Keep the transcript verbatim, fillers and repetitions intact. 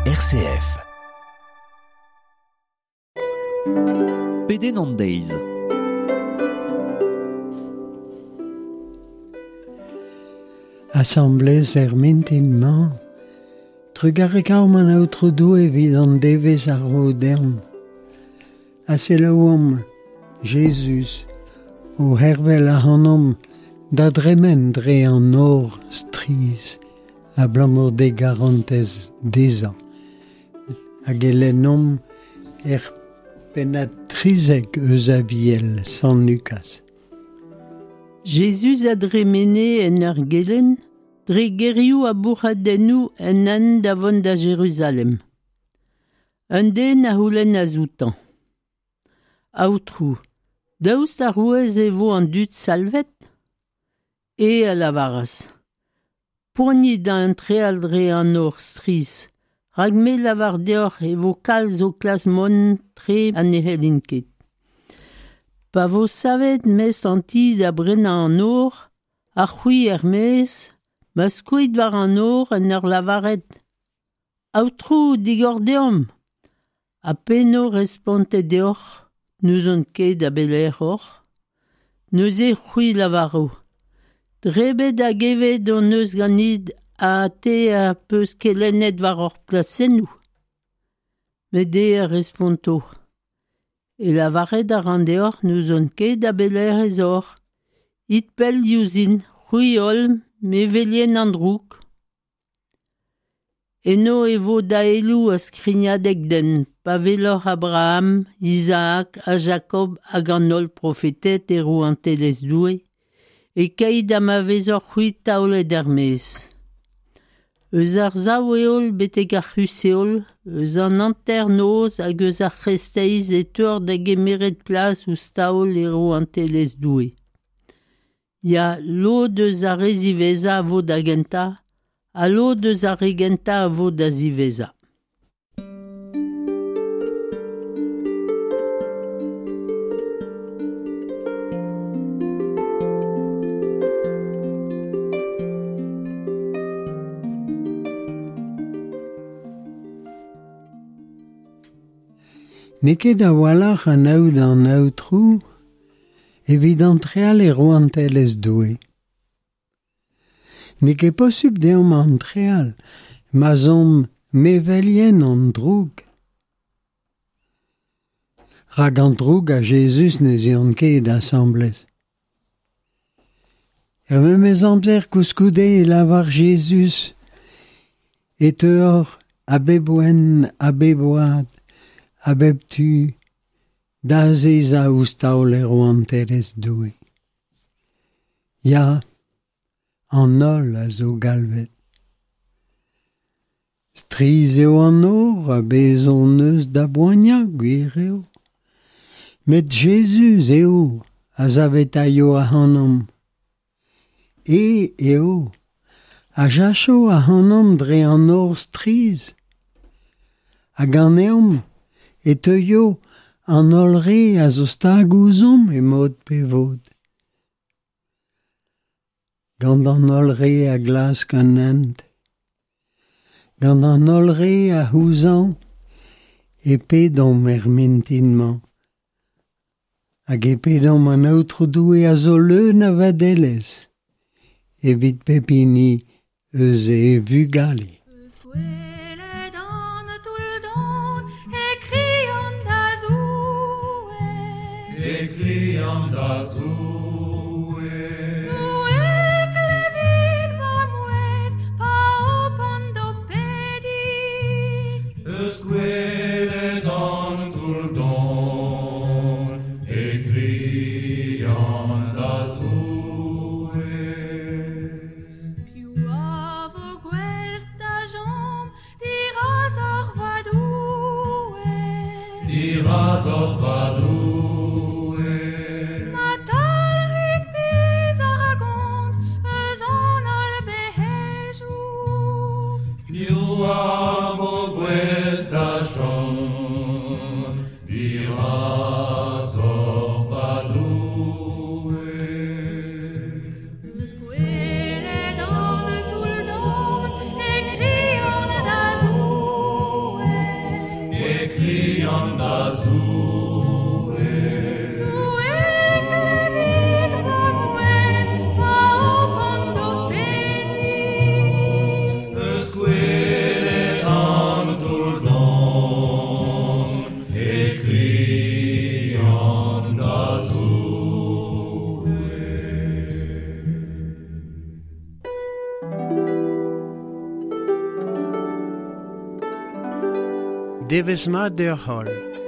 R C F. Peden Days. Assemblées er mintinman, trugarekaum an autre doe vid an devez ar rodern. A selaouam, Jesus, o hervel a hanom, da dremen dre an or striz, a blamor de garantez deza. Hag elenom er penatrizek eus a viel san Lucas. Jesus a dremene en ur gelen, dre gerioù a bourradennou en an davon da Jérusalem. Un den a houlen a zoutan. Aoutrou, daoust a rouez e vo an dud salvet? E a lavaras. Pourni da un treal dre an or striz, rag me lavar deoc'h e vo kalz o klas mon tre an ehelin ket. Pa vo savet mes antid a brena an or, ar c'hwi er mes, ma skouit war an or en ur lavaret. Aoutrou digordeom. A peno responte deoc'h, nous on ket a beler or. Neus e c'hwi lavaro. Drebet a gevet on neus ganit a te a peus kelenet war or plasennou. Mede a responto. E lavaret a ran deoc'h nous on ket a beler ez or. It pel diouzin, c'hwi olm, me velien an drouk. Eno e vo da elou a skrignadek den, pa velor Abraham, Isaac a Jacob hag an ol profetet e rou an telez doue, e kaid am a vezor c'hwi taolet er mez. Eus ar zaou eol betek ar c'huseol, eus an anter noz hag eus ar c'hesteiz e teur da gemeret plas ou staol e rou an telez doue. Ya lo deus ar reziveza a vo da genta, a lo deus ar regenta a vo da ziveza. Neket a walac'h an aoud an aoutrou, evit an treal e roantelez doue. Neket posub deom an treal, ma zom mevelien an droug. Rag an droug a Jesus ne zion ket assemblez. Er memez amzer kouskoude e lavar Jesus, et eur a beboen a beboad, a bep tu, da zez a oustaol e roantelez doue. Ya, an ol a zo galvet. Striz eo an or a bezon eus da boaniag gwir eo. Met Jesus eo a zavet a yo a hanom. E eo a jacho a hanom dre an or striz. Hag an eom e teuio an ol re a zo stagouzom e mod pevod. Gant an ol re a glas ganant. Gant an ol re a houzan e pedom er mintinman. Hag e pedom an aotre doue a zo leun a vadelez. Evit pepini eus e vugale. Ekliam da zoe Nu eklevit va mues pa opan do pedi Eus gwele dan tout don Ekliam da zoe Piu avo gwez da jom diras or vadoue Diras or vadoue Squele dans le tout le don, et criant d'azur. criant à Zoé. Squele tantul don e criant à Zoé. Devezma der Hall.